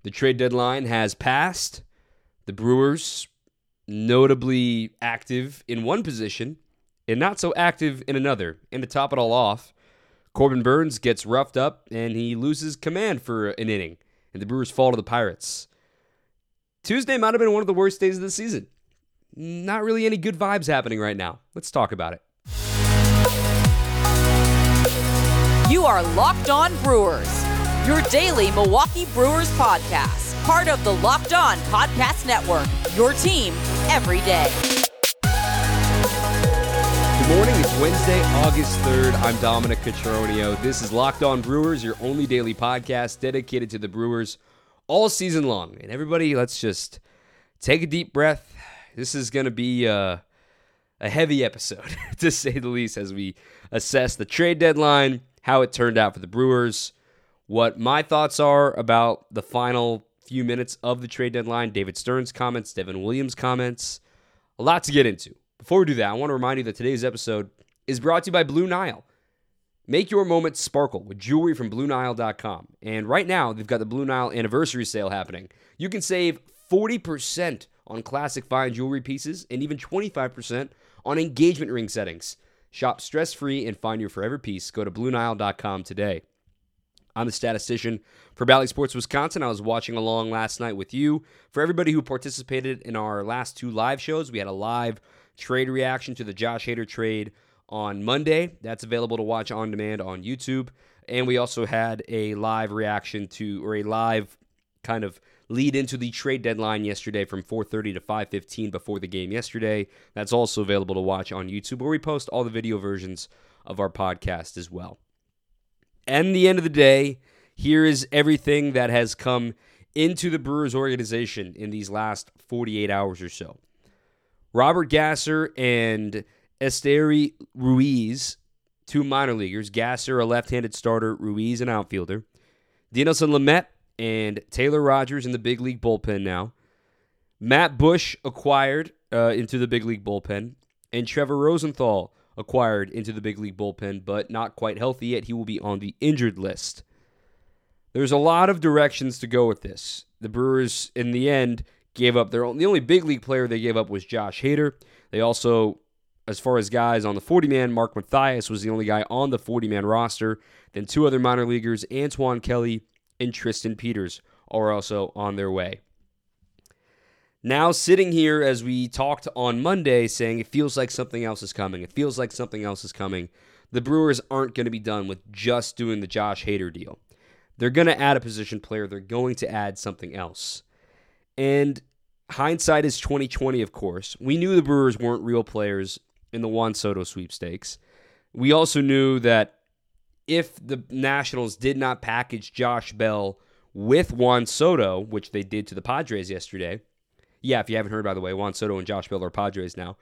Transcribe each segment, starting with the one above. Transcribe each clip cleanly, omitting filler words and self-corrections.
The trade deadline has passed. The Brewers, notably active in one position and not so active in another. And to top it all off, Corbin Burnes gets roughed up and he loses command for an inning. And the Brewers fall to the Pirates. Tuesday might have been one of the worst days of the season. Not really any good vibes happening right now. Let's talk about it. You are Locked On Brewers, your daily Milwaukee Brewers podcast, part of the Locked On Podcast Network, your team every day. Good morning, it's Wednesday, August 3rd. I'm Dominic Cotroneo. This is Locked On Brewers, your only daily podcast dedicated to the Brewers all season long. And everybody, let's just take a deep breath. This is going to be a heavy episode, to say the least, as we assess the trade deadline, how it turned out for the Brewers, what my thoughts are about the final few minutes of the trade deadline, David Stearns' comments, Devin Williams' comments, a lot to get into. Before we do that, I want to remind you that today's episode is brought to you by Blue Nile. Make your moment sparkle with jewelry from BlueNile.com. And right now, they've got the Blue Nile anniversary sale happening. You can save 40% on classic fine jewelry pieces and even 25% on engagement ring settings. Shop stress-free and find your forever piece. Go to BlueNile.com today. I'm the statistician for Bally Sports Wisconsin. I was watching along last night with you. For everybody who participated in our last two live shows, we had a live trade reaction to the Josh Hader trade on Monday. That's available to watch on demand on YouTube. And we also had a live reaction to, or a live kind of lead into the trade deadline yesterday from 4:30 to 5:15 before the game yesterday. That's also available to watch on YouTube, where we post all the video versions of our podcast as well. And the end of the day, here is everything that has come into the Brewers organization in these last 48 hours or so. Robert Gasser and Esteury Ruiz, two minor leaguers. Gasser, a left-handed starter, Ruiz, an outfielder. Dinelson Lamet and Taylor Rogers in the big league bullpen now. Matt Bush acquired into the big league bullpen. And Trevor Rosenthal acquired into the big league bullpen, but not quite healthy yet. He will be on the injured list. There's a lot of directions to go with this. The Brewers, in the end, gave up the only big league player they gave up was Josh Hader. They also, as far as guys on the 40-man, Mark Mathias was the only guy on the 40-man roster. Then two other minor leaguers, Antoine Kelly and Tristan Peters, are also on their way. Now sitting here as we talked on Monday saying it feels like something else is coming. It feels like something else is coming. The Brewers aren't going to be done with just doing the Josh Hader deal. They're going to add a position player. They're going to add something else. And hindsight is 20/20, of course. We knew the Brewers weren't real players in the Juan Soto sweepstakes. We also knew that if the Nationals did not package Josh Bell with Juan Soto, which they did to the Padres yesterday, yeah, if you haven't heard, by the way, Juan Soto and Josh Bell are Padres now,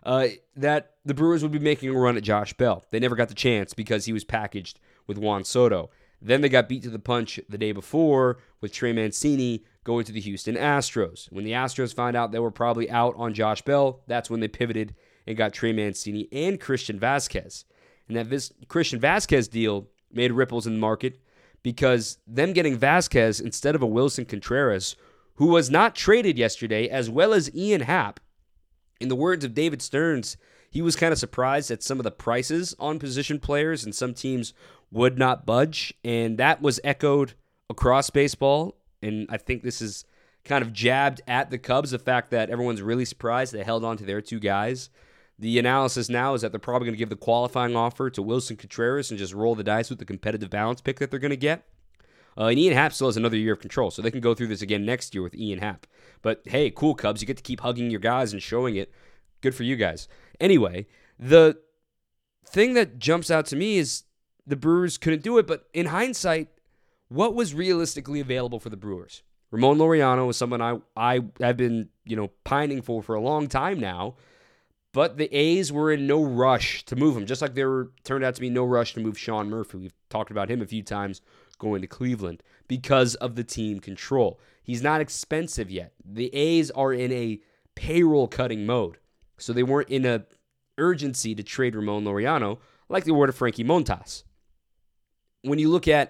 that the Brewers would be making a run at Josh Bell. They never got the chance because he was packaged with Juan Soto. Then they got beat to the punch the day before with Trey Mancini going to the Houston Astros. When the Astros found out they were probably out on Josh Bell, that's when they pivoted and got Trey Mancini and Christian Vasquez. And that Christian Vasquez deal made ripples in the market because them getting Vasquez instead of a Wilson Contreras, who was not traded yesterday, as well as Ian Happ. In the words of David Stearns, he was kind of surprised at some of the prices on position players, and some teams would not budge, and that was echoed across baseball. And I think this is kind of jabbed at the Cubs, the fact that everyone's really surprised they held on to their two guys. The analysis now is that they're probably going to give the qualifying offer to Wilson Contreras and just roll the dice with the competitive balance pick that they're going to get. And Ian Happ still has another year of control, so they can go through this again next year with Ian Happ. But hey, cool, Cubs. You get to keep hugging your guys and showing it. Good for you guys. Anyway, the thing that jumps out to me is the Brewers couldn't do it, but in hindsight, what was realistically available for the Brewers? Ramon Laureano is someone I have been pining for a long time now, but the A's were in no rush to move him, just like turned out to be no rush to move Sean Murphy. We've talked about him a few times going to Cleveland because of the team control. He's not expensive yet. The A's are in a payroll-cutting mode, so they weren't in a urgency to trade Ramon Laureano like they were to Frankie Montas. When you look at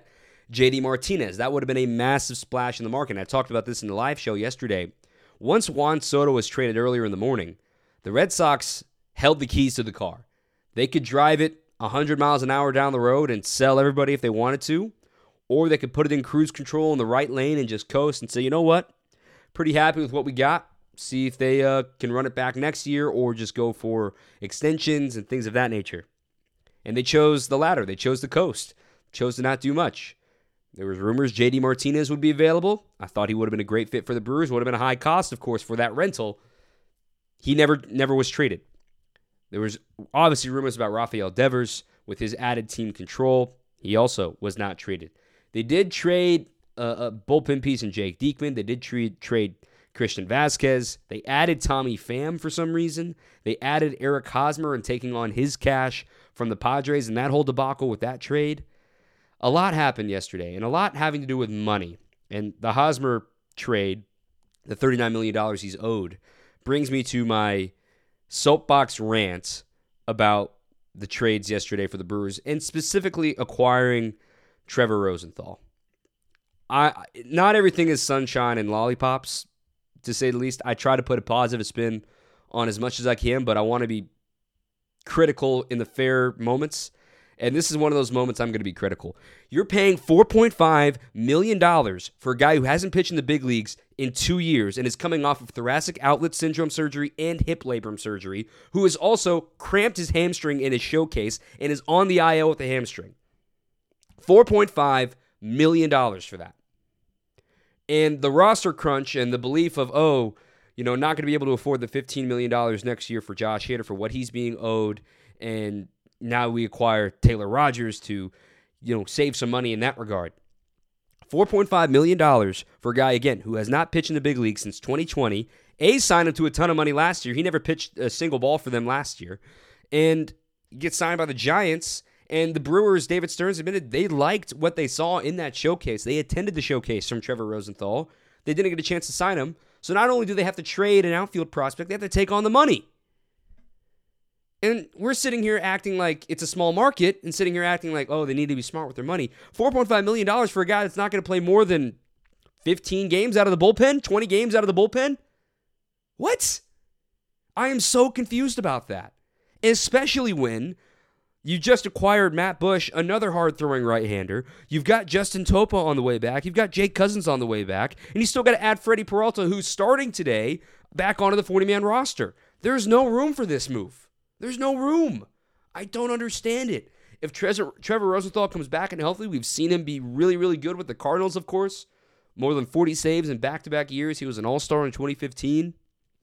JD Martinez. That would have been a massive splash in the market. And I talked about this in the live show yesterday. Once Juan Soto was traded earlier in the morning, the Red Sox held the keys to the car. They could drive it 100 miles an hour down the road and sell everybody if they wanted to, or they could put it in cruise control in the right lane and just coast and say, you know what, pretty happy with what we got. See if they can run it back next year or just go for extensions and things of that nature. And they chose the latter. They chose the coast. Chose to not do much. There was rumors JD Martinez would be available. I thought he would have been a great fit for the Brewers. Would have been a high cost, of course, for that rental. He never was traded. There was obviously rumors about Rafael Devers with his added team control. He also was not traded. They did trade a bullpen piece in Jake Diekman. They did trade Christian Vasquez. They added Tommy Pham for some reason. They added Eric Hosmer and taking on his cash from the Padres and that whole debacle with that trade. A lot happened yesterday, and a lot having to do with money. And the Hosmer trade, the $39 million he's owed, brings me to my soapbox rant about the trades yesterday for the Brewers, and specifically acquiring Trevor Rosenthal. Not everything is sunshine and lollipops, to say the least. I try to put a positive spin on as much as I can, but I want to be critical in the fair moments. And this is one of those moments I'm going to be critical. You're paying $4.5 million for a guy who hasn't pitched in the big leagues in 2 years and is coming off of thoracic outlet syndrome surgery and hip labrum surgery, who has also cramped his hamstring in his showcase and is on the IL with the hamstring. $4.5 million for that. And the roster crunch and the belief of, not going to be able to afford the $15 million next year for Josh Hader for what he's being owed, and now we acquire Taylor Rogers to, save some money in that regard. $4.5 million for a guy, again, who has not pitched in the big league since 2020. A's signed him to a ton of money last year. He never pitched a single ball for them last year. And gets signed by the Giants. And the Brewers, David Stearns admitted they liked what they saw in that showcase. They attended the showcase from Trevor Rosenthal. They didn't get a chance to sign him. So not only do they have to trade an outfield prospect, they have to take on the money. And we're sitting here acting like it's a small market and sitting here acting like, they need to be smart with their money. $4.5 million for a guy that's not going to play more than 15 games out of the bullpen, 20 games out of the bullpen? What? I am so confused about that. Especially when you just acquired Matt Bush, another hard-throwing right-hander. You've got Justin Topa on the way back. You've got Jake Cousins on the way back. And you still got to add Freddie Peralta, who's starting today, back onto the 40-man roster. There's no room for this move. There's no room. I don't understand it. If Trevor Rosenthal comes back and healthy, we've seen him be really, really good with the Cardinals, of course. More than 40 saves in back-to-back years. He was an all-star in 2015.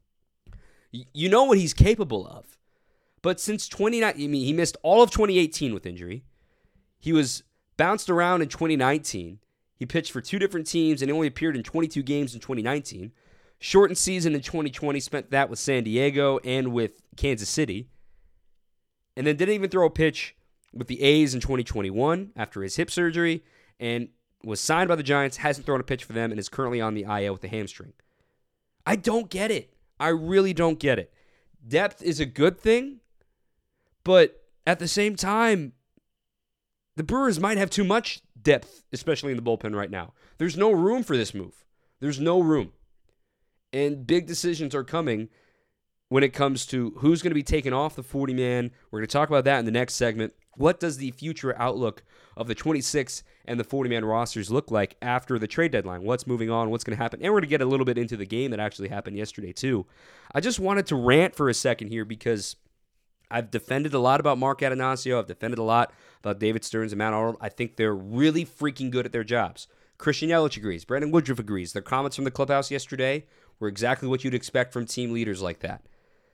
You know what he's capable of. But since he missed all of 2018 with injury. He was bounced around in 2019. He pitched for two different teams and he only appeared in 22 games in 2019. Shortened season in 2020, spent that with San Diego and with Kansas City. And then didn't even throw a pitch with the A's in 2021 after his hip surgery, and was signed by the Giants, hasn't thrown a pitch for them, and is currently on the IL with the hamstring. I don't get it. I really don't get it. Depth is a good thing, but at the same time, the Brewers might have too much depth, especially in the bullpen right now. There's no room for this move. There's no room. And big decisions are coming when it comes to who's going to be taken off the 40-man. We're going to talk about that in the next segment. What does the future outlook of the 26 and the 40-man rosters look like after the trade deadline? What's moving on? What's going to happen? And we're going to get a little bit into the game that actually happened yesterday, too. I just wanted to rant for a second here because I've defended a lot about Mark Atanasio. I've defended a lot about David Stearns and Matt Arnold. I think they're really freaking good at their jobs. Christian Yelich agrees. Brandon Woodruff agrees. Their comments from the clubhouse yesterday were exactly what you'd expect from team leaders like that.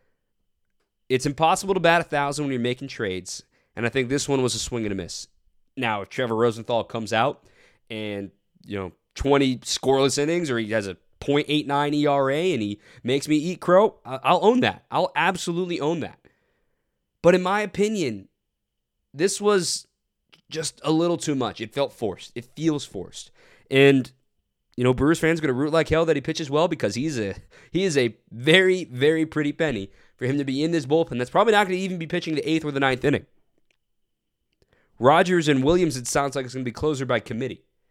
It's impossible to bat 1,000 when you're making trades, and I think this one was a swing and a miss. Now, if Trevor Rosenthal comes out and, 20 scoreless innings, or he has a .89 ERA and he makes me eat crow, I'll own that. I'll absolutely own that. But in my opinion, this was just a little too much. It felt forced. It feels forced. And, Brewers fans are going to root like hell that he pitches well because he is a very, very pretty penny for him to be in this bullpen. That's probably not going to even be pitching the 8th or the 9th inning. Rogers and Williams, it sounds like it's going to be closer by committee.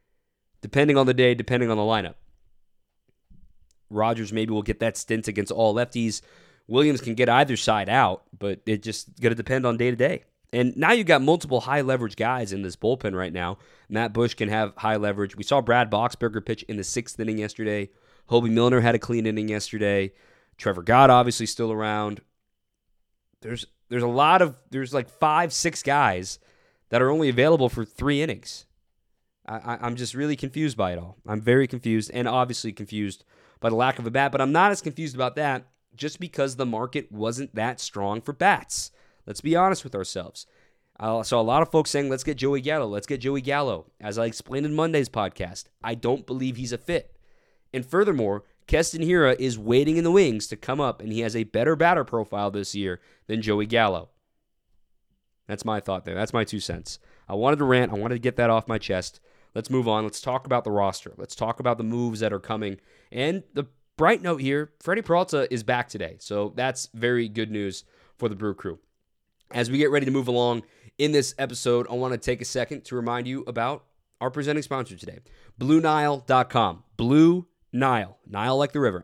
depending on the day, depending on the lineup. Rodgers maybe will get that stint against all lefties. Williams can get either side out, but it just going to depend on day to day. And now you've got multiple high leverage guys in this bullpen right now. Matt Bush can have high leverage. We saw Brad Boxberger pitch in the 6th inning yesterday. Hobie Milner had a clean inning yesterday. Trevor Gott obviously still around. There's like 5-6 guys that are only available for 3 innings. I'm just really confused by it all. I'm very confused, and obviously confused by the lack of a bat, but I'm not as confused about that just because the market wasn't that strong for bats. Let's be honest with ourselves. I saw a lot of folks saying, let's get Joey Gallo. Let's get Joey Gallo. As I explained in Monday's podcast, I don't believe he's a fit. And furthermore, Keston Hiura is waiting in the wings to come up, and he has a better batter profile this year than Joey Gallo. That's my thought there. That's my 2 cents. I wanted to rant. I wanted to get that off my chest. Let's move on. Let's talk about the roster. Let's talk about the moves that are coming. And the bright note here, Freddie Peralta is back today. So that's very good news for the Brew Crew. As we get ready to move along in this episode, I want to take a second to remind you about our presenting sponsor today, BlueNile.com. Blue Nile, Nile like the river,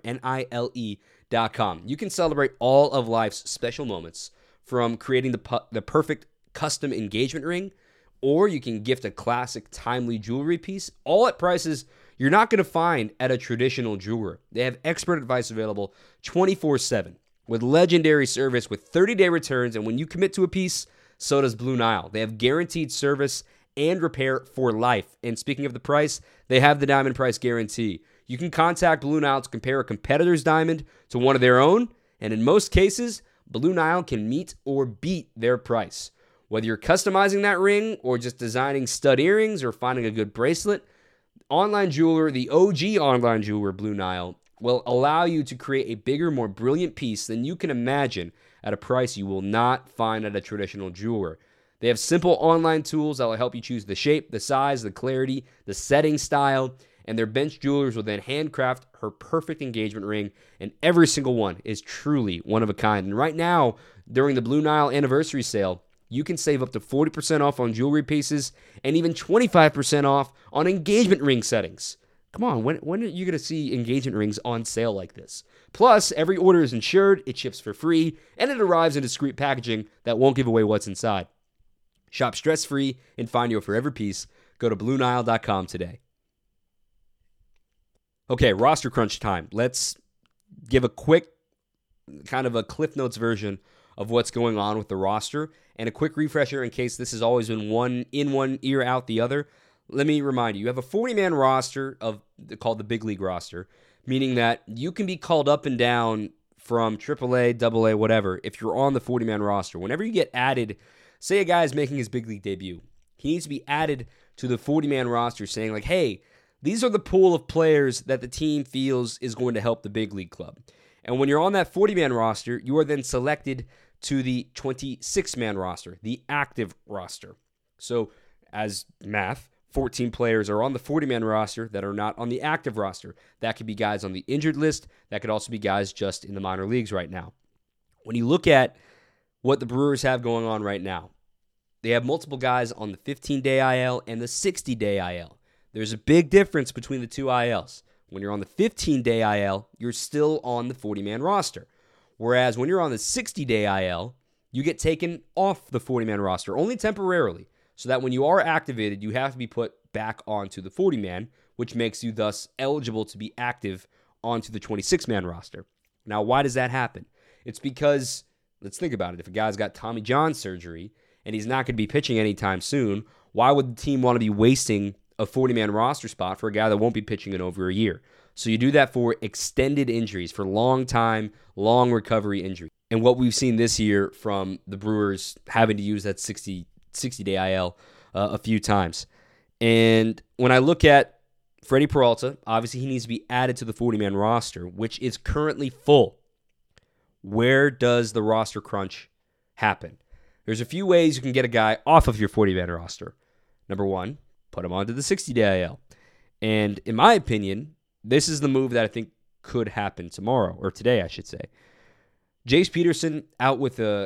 Nile.com. You can celebrate all of life's special moments, from creating the perfect custom engagement ring, or you can gift a classic, timely jewelry piece, all at prices you're not going to find at a traditional jeweler. They have expert advice available 24/7 with legendary service with 30-day returns, and when you commit to a piece, so does Blue Nile. They have guaranteed service and repair for life. And speaking of the price, they have the diamond price guarantee. You can contact Blue Nile to compare a competitor's diamond to one of their own, and in most cases, Blue Nile can meet or beat their price. Whether you're customizing that ring or just designing stud earrings or finding a good bracelet, online jeweler, the OG online jeweler, Blue Nile, will allow you to create a bigger, more brilliant piece than you can imagine at a price you will not find at a traditional jeweler. They have simple online tools that will help you choose the shape, the size, the clarity, the setting style, and their bench jewelers will then handcraft her perfect engagement ring, and every single one is truly one of a kind. And right now, during the Blue Nile anniversary sale, you can save up to 40% off on jewelry pieces and even 25% off on engagement ring settings. Come on, when are you going to see engagement rings on sale like this? Plus, every order is insured, it ships for free, and it arrives in discreet packaging that won't give away what's inside. Shop stress-free and find your forever piece. Go to BlueNile.com today. Okay, roster crunch time. Let's give a quick kind of a Cliff Notes version of what's going on with the roster and a quick refresher in case this has always been one ear, out the other. Let me remind you have a 40-man roster called the Big League roster, meaning that you can be called up and down from AAA, AA, whatever, if you're on the 40-man roster. Whenever you get added, say a guy is making his Big League debut, he needs to be added to the 40-man roster saying like, hey, these are the pool of players that the team feels is going to help the Big League club. And when you're on that 40-man roster, you are then selected to the 26-man roster, the active roster. So as math, 14 players are on the 40-man roster that are not on the active roster. That could be guys on the injured list. That could also be guys just in the minor leagues right now. When you look at what the Brewers have going on right now, they have multiple guys on the 15-day IL and the 60-day IL. There's a big difference between the two ILs. When you're on the 15-day IL, you're still on the 40-man roster. Whereas when you're on the 60-day IL, you get taken off the 40-man roster, only temporarily, so that when you are activated, you have to be put back onto the 40-man, which makes you thus eligible to be active onto the 26-man roster. Now, why does that happen? It's because, let's think about it, if a guy's got Tommy John surgery and he's not going to be pitching anytime soon, why would the team want to be wasting a 40-man roster spot for a guy that won't be pitching in over a year? So you do that for extended injuries, for long recovery injury. And what we've seen this year from the Brewers having to use that 60-day IL a few times. And when I look at Freddie Peralta, obviously he needs to be added to the 40-man roster, which is currently full. Where does the roster crunch happen? There's a few ways you can get a guy off of your 40-man roster. Number one, put him onto the 60-day IL. And in my opinion, this is the move that I think could happen tomorrow, or today, I should say. Jace Peterson out with a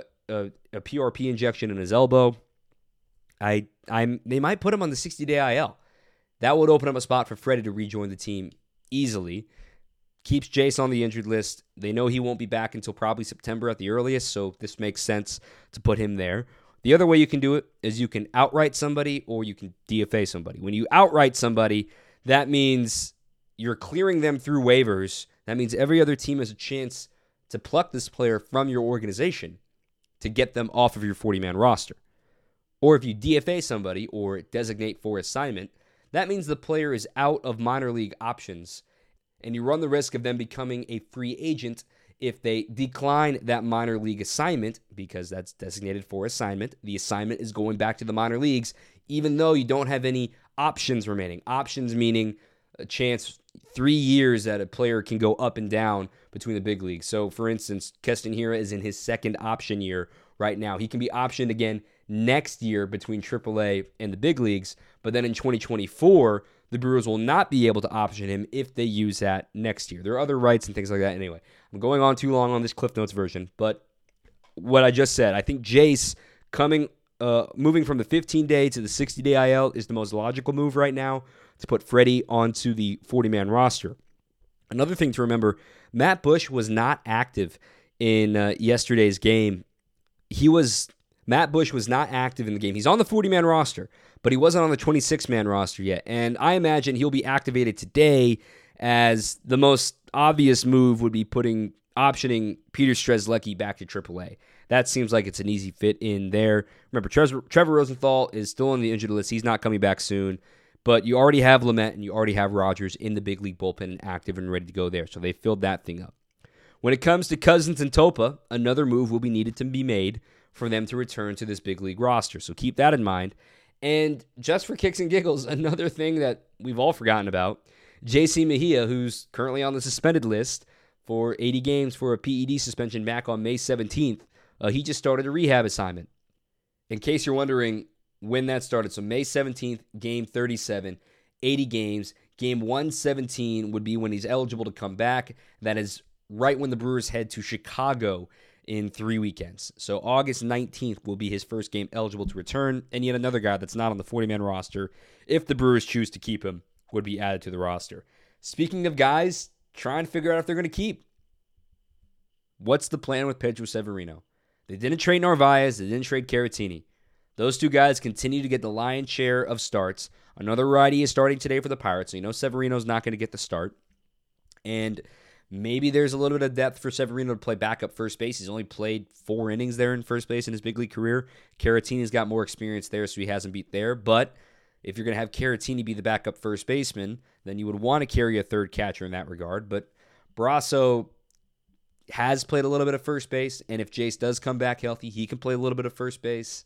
PRP injection in his elbow. They might put him on the 60-day IL. That would open up a spot for Freddie to rejoin the team easily. Keeps Jace on the injured list. They know he won't be back until probably September at the earliest, so this makes sense to put him there. The other way you can do it is you can outright somebody or you can DFA somebody. When you outright somebody, that means you're clearing them through waivers. That means every other team has a chance to pluck this player from your organization to get them off of your 40-man roster. Or if you DFA somebody or designate for assignment, that means the player is out of minor league options, and you run the risk of them becoming a free agent if they decline that minor league assignment, because that's designated for assignment. The assignment is going back to the minor leagues, even though you don't have any options remaining. Options meaning a chance 3 years that a player can go up and down between the big leagues. So, for instance, Keston Hiura is in his second option year right now. He can be optioned again next year between AAA and the big leagues, but then in 2024, the Brewers will not be able to option him if they use that next year. There are other rights and things like that. Anyway, I'm going on too long on this Cliff Notes version, but what I just said, I think Jace moving from the 15-day to the 60-day IL is the most logical move right now to put Freddie onto the 40-man roster. Another thing to remember, Matt Bush was not active in yesterday's game. Matt Bush was not active in the game. He's on the 40-man roster, but he wasn't on the 26-man roster yet. And I imagine he'll be activated today, as the most obvious move would be optioning Peter Strzelecki back to AAA. That seems like it's an easy fit in there. Remember, Trevor Rosenthal is still on the injured list. He's not coming back soon. But you already have Lamet and you already have Rogers in the big league bullpen and active and ready to go there. So they filled that thing up. When it comes to Cousins and Topa, another move will be needed to be made for them to return to this big league roster. So keep that in mind. And just for kicks and giggles, another thing that we've all forgotten about, JC Mejia, who's currently on the suspended list for 80 games for a PED suspension back on May 17th, he just started a rehab assignment. In case you're wondering when that started, so May 17th, game 37, 80 games. Game 117 would be when he's eligible to come back. That is right when the Brewers head to Chicago in 3 weekends. So August 19th will be his first game eligible to return, and yet another guy that's not on the 40-man roster, if the Brewers choose to keep him, would be added to the roster. Speaking of guys trying to figure out if they're going to keep, what's the plan with Pedro Severino? They didn't trade Narvaez, they didn't trade Caratini. Those two guys continue to get the lion's share of starts. Another righty is starting today for the Pirates, so you know Severino's not going to get the start. And maybe there's a little bit of depth for Severino to play backup first base. He's only played 4 innings there in first base in his big league career. Caratini's got more experience there, so he hasn't beat there. But if you're going to have Caratini be the backup first baseman, then you would want to carry a third catcher in that regard. But Brasso has played a little bit of first base, and if Jace does come back healthy, he can play a little bit of first base.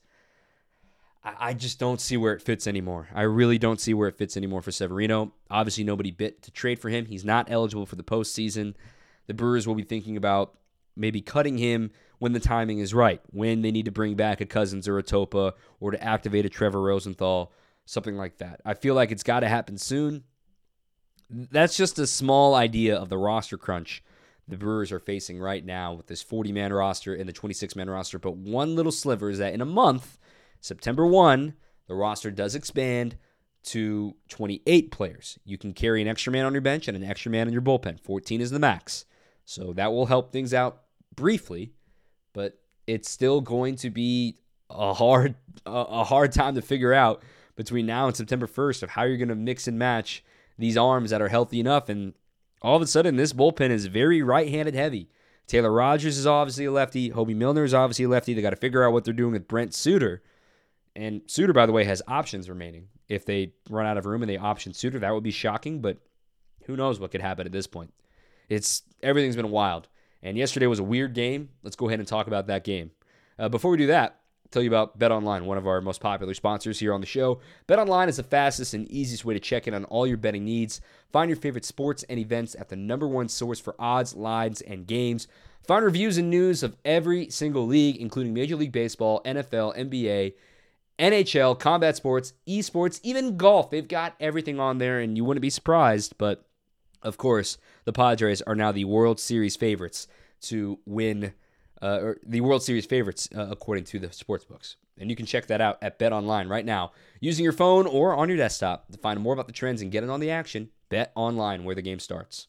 I just don't see where it fits anymore. I really don't see where it fits anymore for Severino. Obviously, nobody bid to trade for him. He's not eligible for the postseason. The Brewers will be thinking about maybe cutting him when the timing is right, when they need to bring back a Cousins or a Topa or to activate a Trevor Rosenthal, something like that. I feel like it's got to happen soon. That's just a small idea of the roster crunch the Brewers are facing right now with this 40-man roster and the 26-man roster. But one little sliver is that in a month, September 1, the roster does expand to 28 players. You can carry an extra man on your bench and an extra man in your bullpen. 14 is the max. So that will help things out briefly, but it's still going to be a hard time to figure out between now and September 1st of how you're going to mix and match these arms that are healthy enough. And all of a sudden, this bullpen is very right-handed heavy. Taylor Rogers is obviously a lefty. Hobie Milner is obviously a lefty. They got to figure out what they're doing with Brent Suter. And Suter, by the way, has options remaining. If they run out of room and they option Suter, that would be shocking, but who knows what could happen at this point. Everything's been wild. And yesterday was a weird game. Let's go ahead and talk about that game. Before we do that, I'll tell you about BetOnline, one of our most popular sponsors here on the show. BetOnline is the fastest and easiest way to check in on all your betting needs. Find your favorite sports and events at the #1 source for odds, lines, and games. Find reviews and news of every single league, including Major League Baseball, NFL, NBA, NHL, combat sports, esports, even golf. They've got everything on there, and you wouldn't be surprised. But, of course, the Padres are now the World Series favorites to win or the World Series favorites, according to the sports books. And you can check that out at BetOnline right now using your phone or on your desktop to find more about the trends and get in on the action. BetOnline, where the game starts.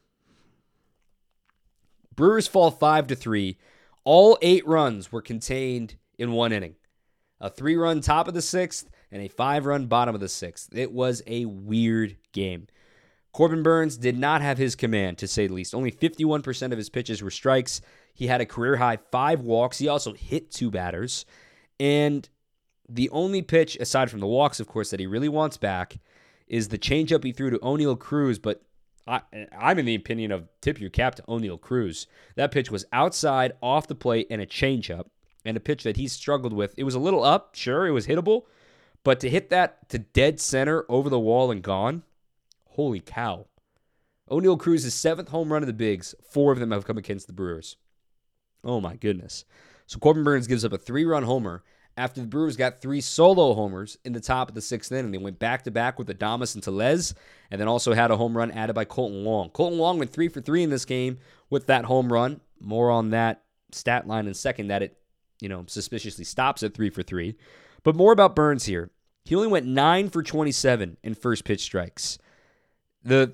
Brewers fall 5-3. All 8 runs were contained in one inning. A 3-run top of the 6th and a 5-run bottom of the 6th. It was a weird game. Corbin Burnes did not have his command, to say the least. Only 51% of his pitches were strikes. He had a career-high 5 walks. He also hit 2 batters. And the only pitch, aside from the walks, of course, that he really wants back is the changeup he threw to Oneil Cruz. But I'm in the opinion of tip your cap to Oneil Cruz. That pitch was outside, off the plate, and a changeup. And a pitch that he struggled with. It was a little up, sure, it was hittable. But to hit that to dead center, over the wall, and gone, holy cow. Oneil Cruz's 7th home run of the bigs. 4 of them have come against the Brewers. Oh, my goodness. So Corbin Burnes gives up a 3-run homer after the Brewers got 3 solo homers in the top of the 6th inning. They went back-to-back with Adames and Tellez, and then also had a home run added by Colton Wong. Colton Wong went 3 for 3 in this game with that home run. More on that stat line in a second, that it suspiciously stops at 3 for 3. But more about Burnes here. He only went 9 for 27 in first pitch strikes. The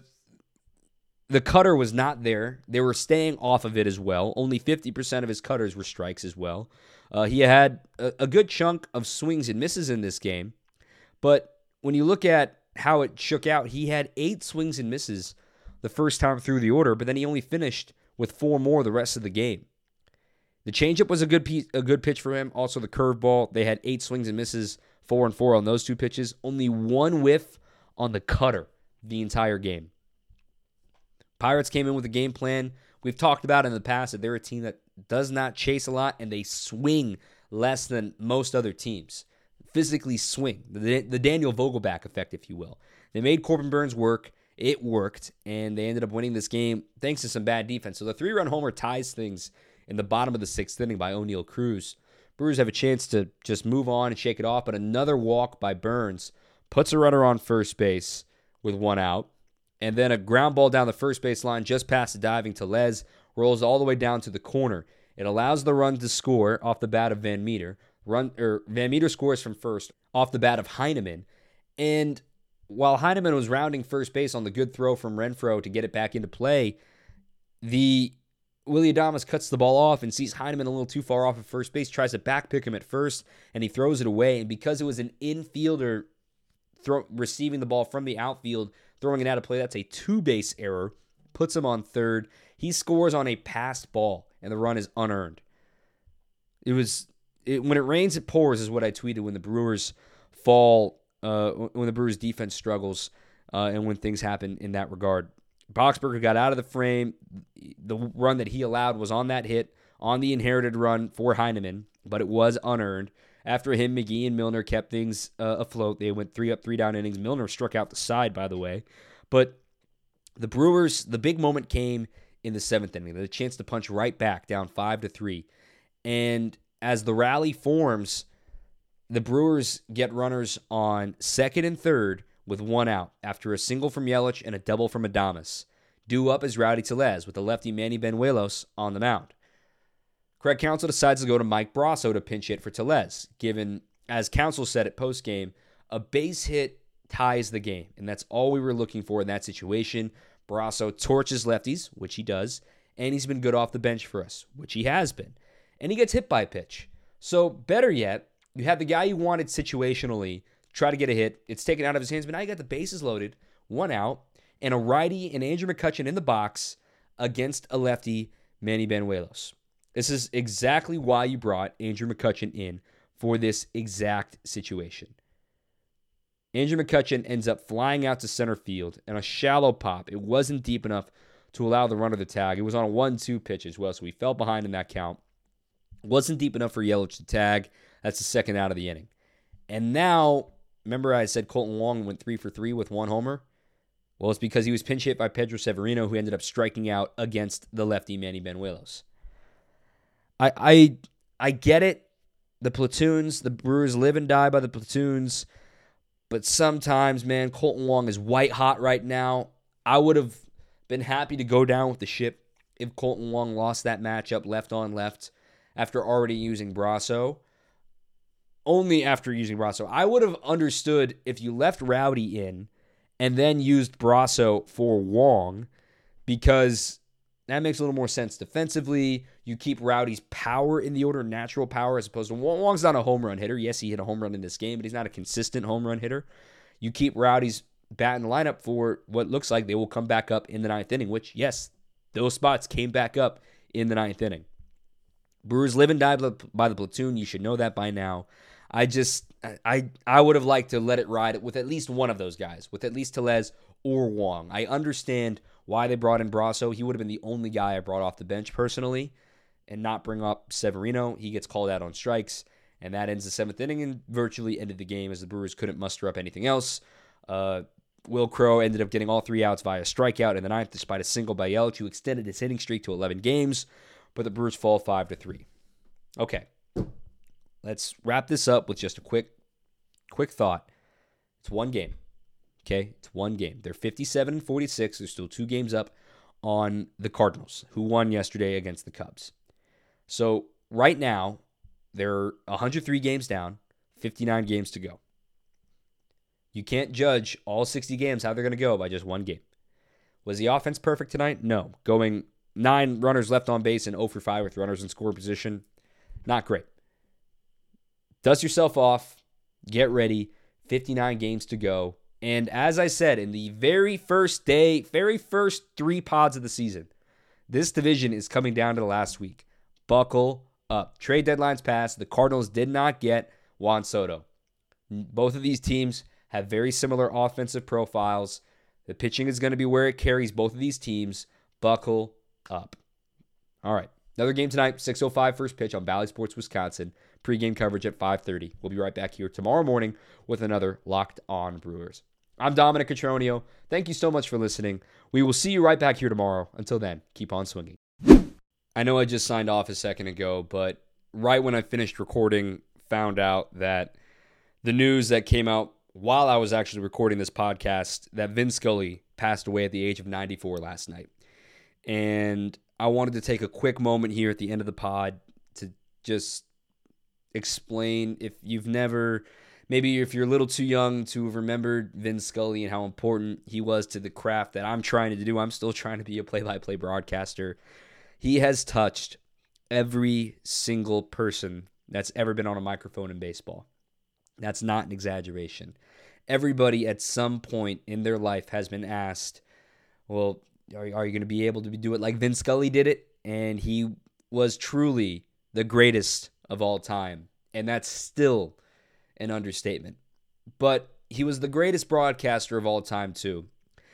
cutter was not there. They were staying off of it as well. Only 50% of his cutters were strikes as well. He had a good chunk of swings and misses in this game. But when you look at how it shook out, he had 8 swings and misses the first time through the order, but then he only finished with 4 more the rest of the game. The changeup was a good pitch for him. Also the curveball. They had 8 swings and misses, 4 and 4 on those 2 pitches. Only 1 whiff on the cutter the entire game. Pirates came in with a game plan. We've talked about in the past that they're a team that does not chase a lot and they swing less than most other teams. Physically swing. The Daniel Vogelback effect, if you will. They made Corbin Burnes work. It worked, and they ended up winning this game thanks to some bad defense. So the 3-run homer ties things in the bottom of the 6th inning by Oneil Cruz. Brewers have a chance to just move on and shake it off, but another walk by Burnes puts a runner on first base with 1 out, and then a ground ball down the first base line just past the diving Tellez rolls all the way down to the corner. It allows the run to score off the bat of Van Meter. Van Meter scores from first off the bat of Heineman, and while Heineman was rounding first base on the good throw from Renfroe to get it back into play, Willy Adames cuts the ball off and sees Heineman a little too far off at first base, tries to backpick him at first, and he throws it away. And because it was an infielder receiving the ball from the outfield, throwing it out of play, that's a 2-base error, puts him on third. He scores on a passed ball, and the run is unearned. When it rains, it pours is what I tweeted when the Brewers fall, when the Brewers defense struggles, and when things happen in that regard. Boxberger got out of the frame. The run that he allowed was on that hit, on the inherited run for Heineman, but it was unearned. After him, McGee and Milner kept things afloat. They went 3 up, 3 down innings. Milner struck out the side, by the way. But the Brewers, the big moment came in the 7th inning. They had a chance to punch right back, down 5-3. And as the rally forms, the Brewers get runners on 2nd and 3rd with 1 out after a single from Yelich and a double from Adames. Due up is Rowdy Tellez with the lefty Manny Benuelos on the mound. Craig Counsell decides to go to Mike Brasso to pinch hit for Tellez, given, as Counsell said at postgame, a base hit ties the game, and that's all we were looking for in that situation. Brasso torches lefties, which he does, and he's been good off the bench for us, which he has been. And he gets hit by a pitch. So, better yet, you have the guy you wanted situationally try to get a hit. It's taken out of his hands, but now you got the bases loaded, 1 out, and a righty and Andrew McCutchen in the box against a lefty, Manny Benuelos. This is exactly why you brought Andrew McCutchen in for this exact situation. Andrew McCutchen ends up flying out to center field and a shallow pop. It wasn't deep enough to allow the runner to tag. It was on a 1-2 pitch as well, so he fell behind in that count. Wasn't deep enough for Yelich to tag. That's the 2nd out of the inning. And now, remember I said Colton Wong went 3 for 3 with 1 homer? Well, it's because he was pinch hit by Pedro Severino, who ended up striking out against the lefty Manny Benuelos. I get it. The platoons, the Brewers live and die by the platoons. But sometimes, man, Colton Wong is white hot right now. I would have been happy to go down with the ship if Colton Wong lost that matchup left on left. after already using Brasso. Only after using Brasso. I would have understood if you left Rowdy in and then used Brasso for Wong, because that makes a little more sense defensively. You keep Rowdy's power in the order of natural power as opposed to Wong's not a home run hitter. Yes, he hit a home run in this game, but he's not a consistent home run hitter. You keep Rowdy's bat in the lineup for what looks like they will come back up in the ninth inning, which, yes, those spots came back up in the ninth inning. Brewers live and die by the platoon. You should know that by now. I would have liked to let it ride with at least one of those guys, with at least Tellez or Wong. I understand why they brought in Brasso. He would have been the only guy I brought off the bench personally, and not bring up Severino. He gets called out on strikes, and that ends the seventh inning and virtually ended the game as the Brewers couldn't muster up anything else. Will Crowe ended up getting all 3 outs via strikeout in the ninth, despite a single by Yelich, who extended his hitting streak to 11 games, but the Brewers fall 5-3. Okay, let's wrap this up with just a quick thought. It's one game. Okay, it's one game. They're 57-46. There's still 2 games up on the Cardinals, who won yesterday against the Cubs. So right now, they're 103 games down, 59 games to go. You can't judge all 60 games how they're going to go by just one game. Was the offense perfect tonight? No. Going 9 runners left on base and 0 for 5 with runners in score position, not great. Dust yourself off. Get ready. 59 games to go. And as I said, in the very first 3 pods of the season, this division is coming down to the last week. Buckle up. Trade deadlines passed. The Cardinals did not get Juan Soto. Both of these teams have very similar offensive profiles. The pitching is going to be where it carries both of these teams. Buckle up. All right. Another game tonight, 6:05 first pitch on Bally Sports Wisconsin. Pre-game coverage at 5:30. We'll be right back here tomorrow morning with another Locked On Brewers. I'm Dominic Cotroneo. Thank you so much for listening. We will see you right back here tomorrow. Until then, keep on swinging. I know I just signed off a second ago, but right when I finished recording, found out that the news that came out while I was actually recording this podcast, that Vin Scully passed away at the age of 94 last night. And I wanted to take a quick moment here at the end of the pod to just explain, if you've never, maybe if you're a little too young to have remembered Vin Scully and how important he was to the craft that I'm trying to do. I'm still trying to be a play-by-play broadcaster. He has touched every single person that's ever been on a microphone in baseball. That's not an exaggeration. Everybody at some point in their life has been asked, well, are you going to be able to do it like Vin Scully did it? And he was truly the greatest of all time. And that's still an understatement. But he was the greatest broadcaster of all time, too.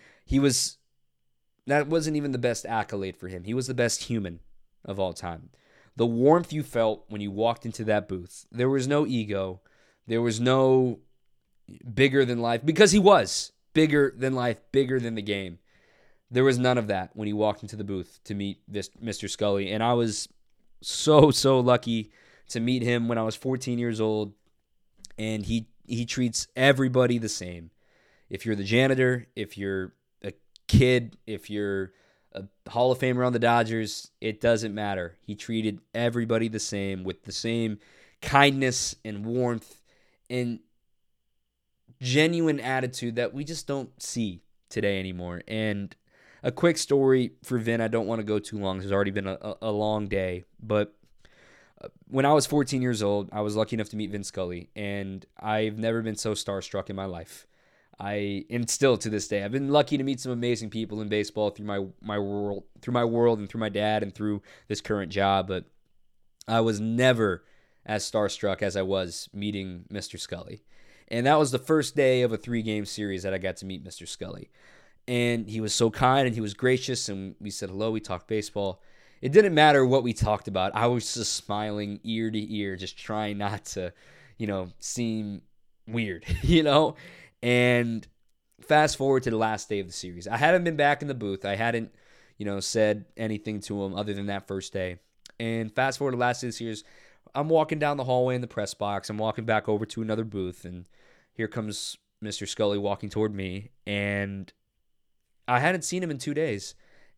That wasn't even the best accolade for him. He was the best human of all time. The warmth you felt when you walked into that booth, there was no ego. There was no bigger than life, because he was bigger than life, bigger than the game. There was none of that when he walked into the booth to meet Mr. Scully. And I was so lucky to meet him when I was 14 years old. And he treats everybody the same. If you're the janitor, if you're a kid, if you're a Hall of Famer on the Dodgers, it doesn't matter. He treated everybody the same, with the same kindness and warmth and genuine attitude that we just don't see today anymore. And a quick story for Vin. I don't want to go too long. It's already been a long day. But when I was 14 years old, I was lucky enough to meet Vin Scully. And I've never been so starstruck in my life. And still to this day, I've been lucky to meet some amazing people in baseball through my world and through my dad and through this current job. But I was never as starstruck as I was meeting Mr. Scully. And that was the first day of a 3-game series that I got to meet Mr. Scully. And he was so kind and he was gracious, and we said hello, we talked baseball. It didn't matter what we talked about. I was just smiling ear to ear, just trying not to, seem weird, And fast forward to the last day of the series. I hadn't been back in the booth. I hadn't, said anything to him other than that first day. And fast forward to the last day of the series, I'm walking down the hallway in the press box. I'm walking back over to another booth, and here comes Mr. Scully walking toward me. And I hadn't seen him in 2 days.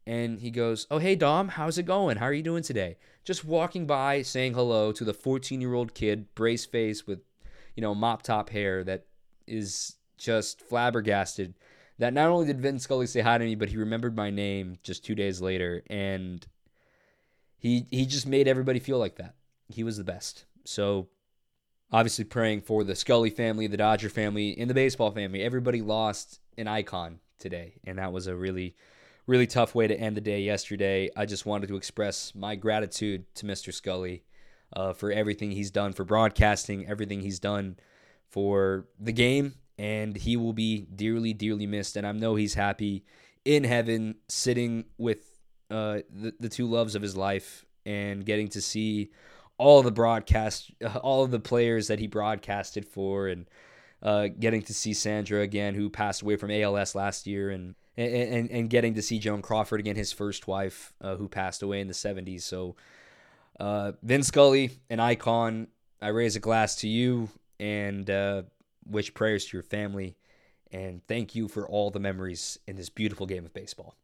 And he goes, "Oh, hey, Dom, how's it going? How are you doing today?" Just walking by, saying hello to the 14-year-old kid, brace face with, mop top hair that is just flabbergasted that not only did Vin Scully say hi to me, but he remembered my name just 2 days later. And he just made everybody feel like that. He was the best. So obviously praying for the Scully family, the Dodger family, and the baseball family. Everybody lost an icon today, and that was a really, really tough way to end the day yesterday. I just wanted to express my gratitude to Mr. Scully for everything he's done for broadcasting, everything he's done for the game, and he will be dearly, dearly missed. And I know he's happy in heaven, sitting with the two loves of his life and getting to see all the broadcast, all of the players that he broadcasted for, and getting to see Sandra again, who passed away from ALS last year, and getting to see Joan Crawford again, his first wife, who passed away in the 70s. So Vin Scully, an icon. I raise a glass to you and wish prayers to your family, and thank you for all the memories in this beautiful game of baseball.